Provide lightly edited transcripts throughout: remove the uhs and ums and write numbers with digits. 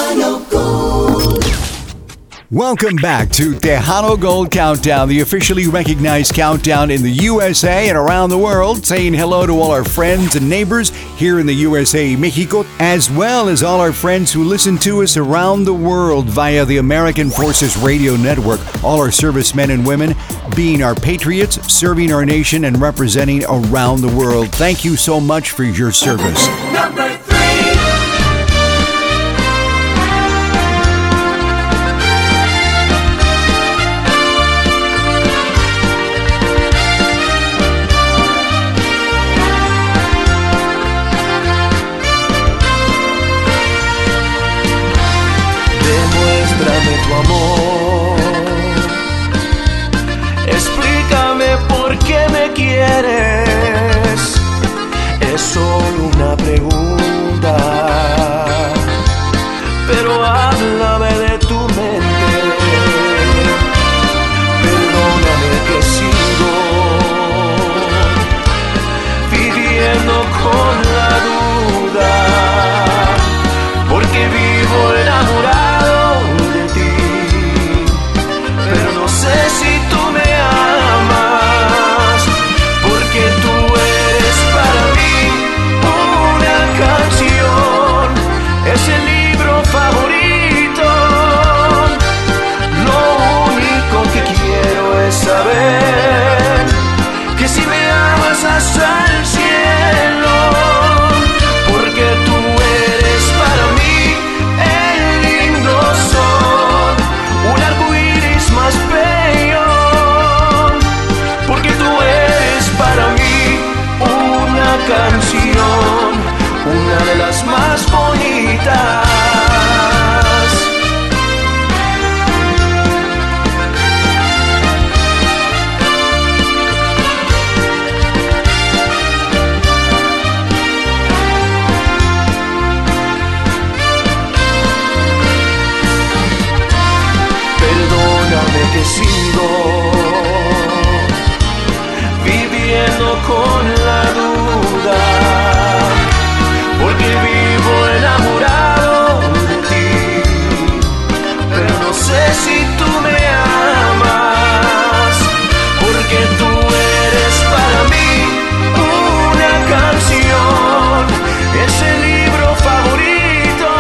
Tejano Gold. Welcome back to Tejano Gold Countdown, the officially recognized countdown in the USA and around the world, saying hello to all our friends and neighbors here in the USA, Mexico, as well as all our friends who listen to us around the world via the American Forces Radio Network, all our servicemen and women being our patriots, serving our nation and representing around the world. Thank you so much for your service. Number 3. Tu amor, explícame por qué me quieres. Es solo una pregunta, pero háblame de tu mente. Perdóname que sigo viviendo con la duda, porque vivo enamorado. Si tú me amas, porque tú eres para mí una canción, es el libro favorito. Lo único que quiero es saber que si me amas hasta el cielo, porque tú eres para mí el lindo sol, un arcoíris más bello. Canción, una de las más bonitas. Perdóname que sigo viviendo con la duda, porque vivo enamorado de ti, pero no sé si tú me amas, porque tú eres para mí una canción, es el libro favorito.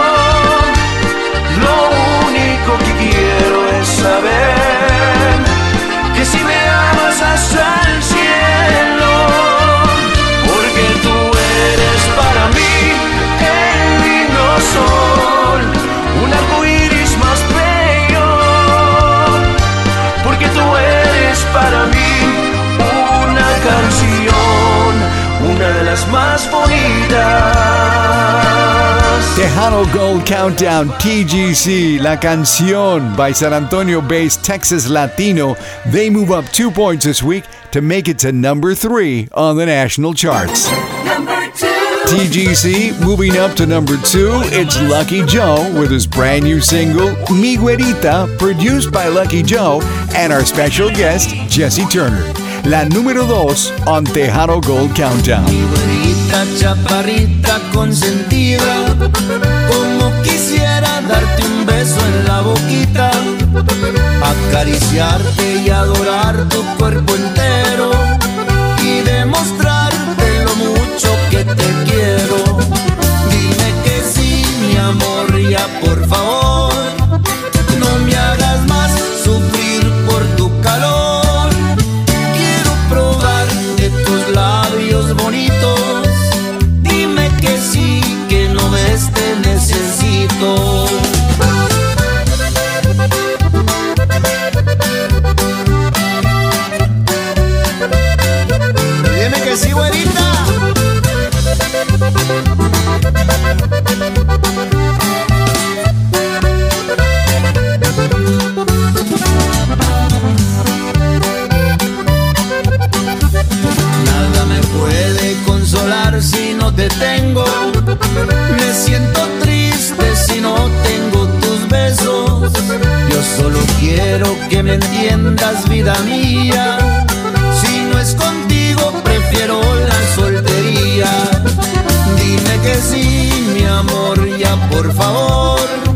Lo único que quiero es saber que si me amas hasta el cielo, porque tú eres para mí el lindo sol, un arcoíris más bello, porque tú eres para mí una canción, una de las más bonitas. Tejano Gold Countdown, TGC, La Canción by San Antonio-based Texas Latino. They move up 2 points this week to make it to number 3 on the national charts. Number 2. TGC moving up to number 2, it's Lucky Joe with his brand new single, Mi Güerita, produced by Lucky Joe and our special guest, Jesse Turner. La número 2 on Tejano Gold Countdown. Mi güerita chaparrita consentida, como quisiera darte un beso en la boquita, acariciarte y adorar tu cuerpo entero y demostrarte lo mucho que te quiero. Dime que sí, mi amor, ya por favor, no me hagas más sufrir por tu calor. Labios bonitos, dime que sí, que no ves te necesito. Dime que sí, güerita. Si no te tengo, me siento triste si no tengo tus besos. Yo solo quiero que me entiendas, vida mía. Si no es contigo, prefiero la soltería. Dime que sí, mi amor, ya por favor.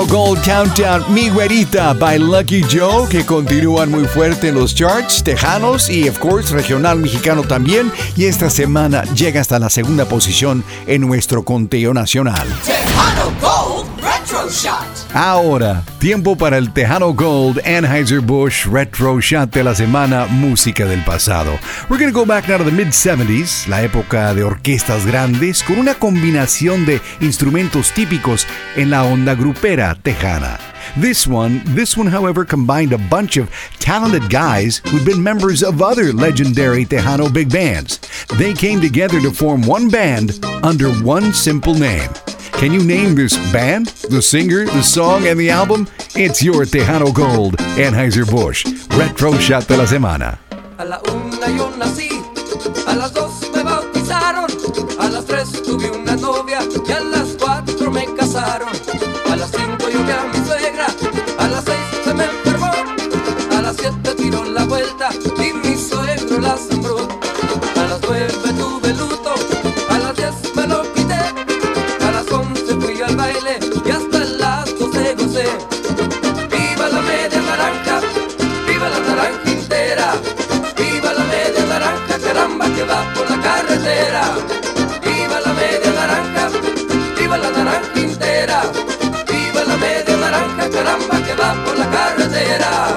Tejano Gold Countdown, Mi Güerita by Lucky Joe, que continúan muy fuerte en los charts tejanos y, of course, regional mexicano también. Y esta semana llega hasta la segunda posición en nuestro conteo nacional. Tejano Gold Retro Shot. Ahora, tiempo para el Tejano Gold Anheuser-Busch Retro Shot de la semana, música del pasado. We're going to go back now to the mid-70s, la época de orquestas grandes, con una combinación de instrumentos típicos en la onda grupera tejana. This one, however, combined a bunch of talented guys who'd been members of other legendary Tejano big bands. They came together to form one band under one simple name. Can you name this band, the singer, the song, and the album? It's your Tejano Gold Anheuser-Busch Retro Shot de la semana. A la una yo nací, a las 2 me bautizaron, a las 3 tuve una novia y a las 4 me casaron. A las 5 yo a mi suegra, a las 6 se me enfermó, a las 7 tiró la vuelta y mi suegro la sembró. A las 9 tuve luto, a las 10 me lo quité, a las 11 fui al baile y hasta las 12 gocé. Viva la media naranja, viva la naranja entera, viva la media naranja, caramba que va por la carretera. Viva la media naranja, viva la naranja entera, viva la media naranja, caramba que va por la carretera.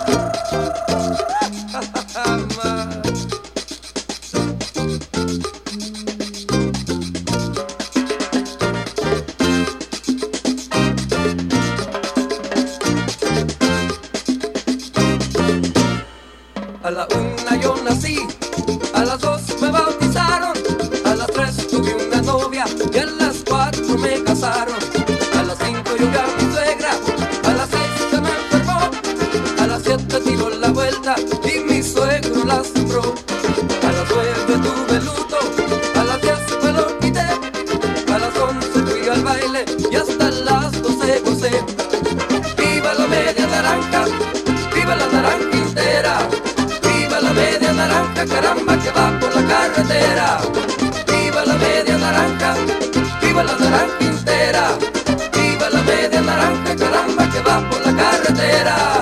A la una yo nací, a las 2 me bautizaron, a las 3 tuve una novia y a las 4 me casaron. A las 5 yo a mi suegra, a las 6 se me enfermó, a las 7 tiró la vuelta y mi suegro la sembró. A las 9 tuve luto, a las 10 me lo quité, a las 11 fui al baile y hasta las 12 gocé. Viva la media naranja, viva la naranja entera, viva la media naranja, caramba que va por la carretera. Viva la media naranja, viva la naranja entera, viva la media naranja, caramba que va por la carretera.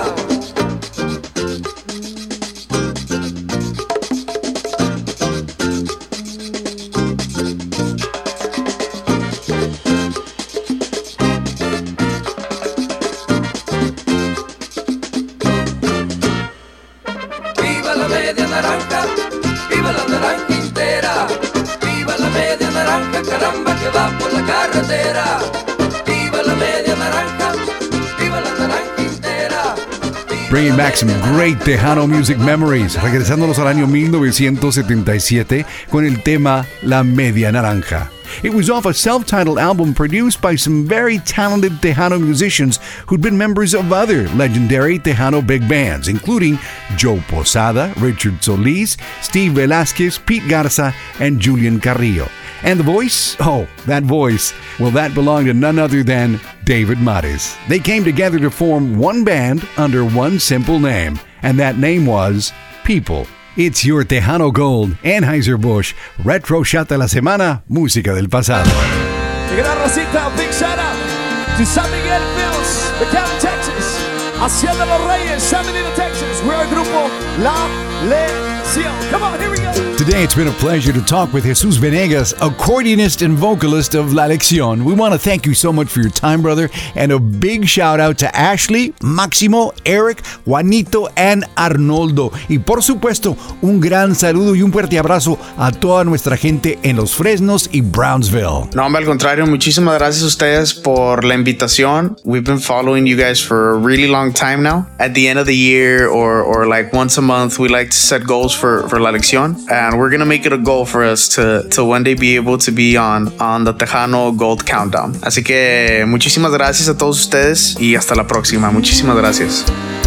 Viva la media naranja, viva la naranja entera, viva la media naranja, caramba que va por la carretera. Viva la media naranja, viva la naranja entera. Bringing back some great Tejano music memories, regresándonos al año 1977 con el tema La Media Naranja. It was off a self-titled album produced by some very talented Tejano musicians who'd been members of other legendary Tejano big bands, including Joe Posada, Richard Solis, Steve Velázquez, Pete Garza, and Julian Carrillo. And the voice? Oh, that voice. Well, that belonged to none other than David Mares. They came together to form one band under one simple name, and that name was People. It's your Tejano Gold Anheuser-Busch Retro Shot de la semana, música del pasado. Gran Rosita, big shout out to San Miguel Mills, McAllen, Texas. Hacienda Los Reyes, San Benito, Texas. We're a grupo La Lección. Come on, here we go. Today it's been a pleasure to talk with Jesus Venegas, accordionist and vocalist of La Lección. We want to thank you so much for your time, brother, and a big shout out to Ashley, Máximo, Eric, Juanito, and Arnoldo. Y por supuesto, un gran saludo y un fuerte abrazo a toda nuestra gente en Los Fresnos y Brownsville. No, al contrario, muchísimas gracias a ustedes por la invitación. We've been following you guys for a really long time now. At the end of the year or like once a month, we like to set goals for La Lección. And we're going to make it a goal for us to one day be able to be on the Tejano Gold Countdown. Así que muchísimas gracias a todos ustedes y hasta la próxima. Muchísimas gracias.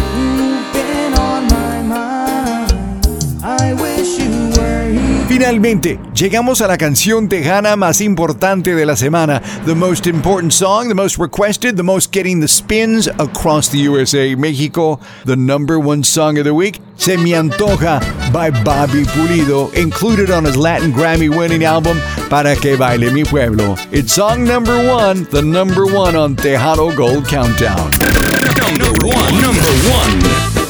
Finalmente, llegamos a la canción tejana más importante de la semana. The most important song, the most requested, the most getting the spins across the USA. México, the number one song of the week. Se me antoja by Bobby Pulido, included on his Latin Grammy-winning album Para Que Baile Mi Pueblo. It's song number 1, the number 1 on Tejano Gold Countdown. Number one.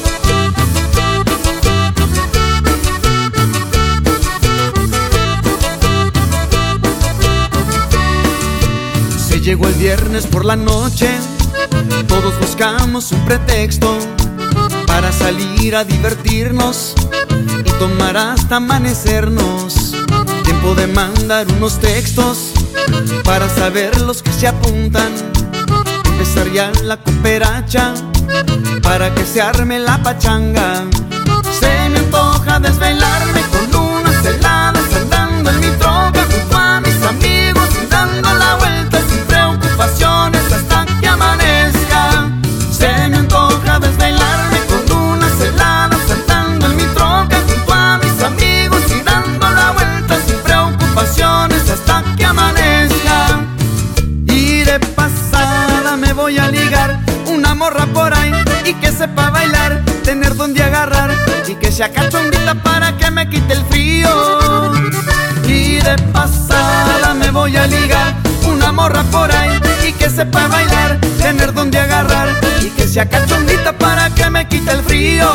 Llegó el viernes por la noche, todos buscamos un pretexto para salir a divertirnos y tomar hasta amanecernos. Tiempo de mandar unos textos para saber los que se apuntan. Empezar ya la cooperacha para que se arme la pachanga. Se me antoja desvelarme con unas heladas andando en mi troca junto a mis amigos y dando la vuelta sin preocupaciones hasta que amanezca. Se me antoja desvelarme con unas heladas andando en mi troca junto a mis amigos y dando la vuelta sin preocupaciones hasta que amanezca. Y de pasada me voy a ligar una morra por ahí y que sepa bailar, tener donde agarrar y que sea cachondita para que me quite el frío. Y de pasada me voy a ligar una morra por ahí y que sepa bailar, tener donde agarrar y que sea cachondita para que me quite el frío.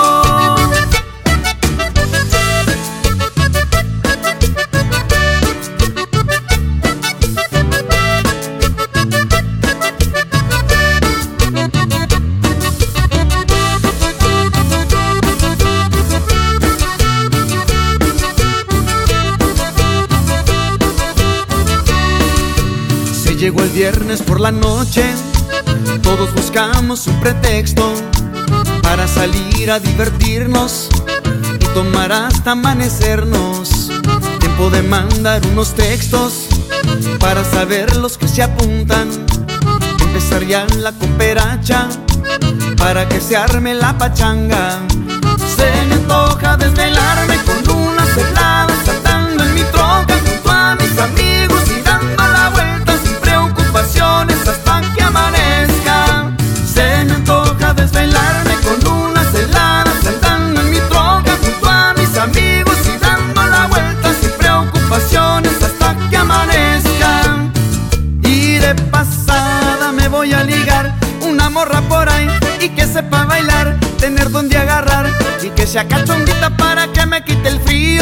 Llegó el viernes por la noche, todos buscamos un pretexto para salir a divertirnos y tomar hasta amanecernos. Tiempo de mandar unos textos para saber los que se apuntan. Empezar ya la cooperacha para que se arme la pachanga. Se me antoja desvelarme con unas heladas andando en mi troca junto a mis amigos y dando la vuelta sin preocupaciones hasta que amanezca. Se me antoja desvelarme con unas heladas andando en mi troca junto a mis amigos y dando la vuelta sin preocupaciones hasta que amanezca. Y de pasada me voy a ligar una morra por ahí y que sepa bailar, tener donde agarrar y que sea cachondita para que me quite el frío.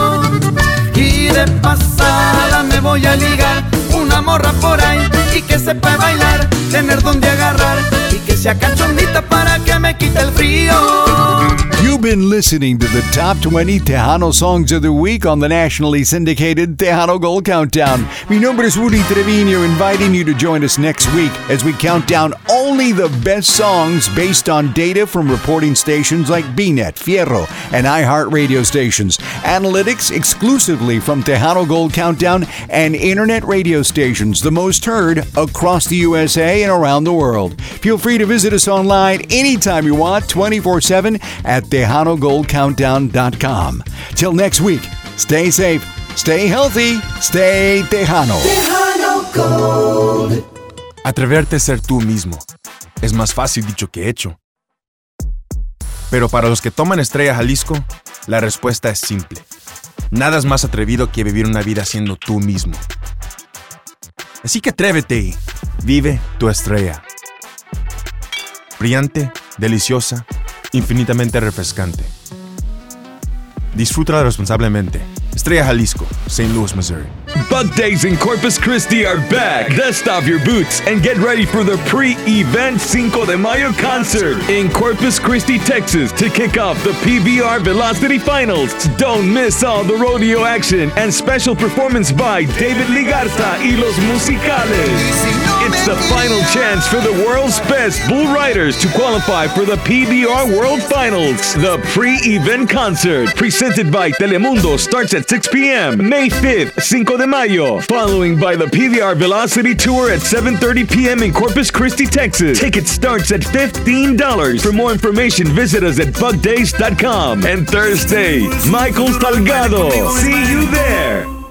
Y de pasada me voy a ligar una morra por ahí y que sepa bailar, tener donde agarrar y que sea cachondita para que me quite el frío. You've been listening to the Top 20 Tejano Songs of the Week on the nationally syndicated Tejano Gold Countdown. Mi nombre es Rudy Trevino, inviting you to join us next week as we count down only the best songs based on data from reporting stations like BNet, Fierro, and iHeart radio stations. Analytics exclusively from Tejano Gold Countdown and internet radio stations, the most heard across the USA and around the world. Feel free to visit us online anytime you want, 24/7 at TejanoGoldCountdown.com. Till next week, stay safe, stay healthy, stay Tejano. Tejano Gold. Atreverte a ser tú mismo es más fácil dicho que hecho. Pero para los que toman Estrella Jalisco, la respuesta es simple. Nada es más atrevido que vivir una vida siendo tú mismo. Así que atrévete y vive tu estrella. Brillante, deliciosa, infinitamente refrescante. Disfrútala responsablemente. Estrella Jalisco, St. Louis, Missouri. Bug Days in Corpus Christi are back. Dust off your boots and get ready for the pre-event Cinco de Mayo concert in Corpus Christi, Texas to kick off the PBR Velocity Finals. Don't miss all the rodeo action and special performance by David Ligarza y Los Musicales. It's the final chance for the world's best bull riders to qualify for the PBR World Finals. The pre-event concert, presented by Telemundo, starts at 6 p.m. May 5th, Cinco de Mayo, following by the PBR Velocity Tour at 7:30 p.m. in Corpus Christi, Texas. Ticket starts at $15. For more information, visit us at bugdays.com. And Thursday, Michael Salgado. See you there.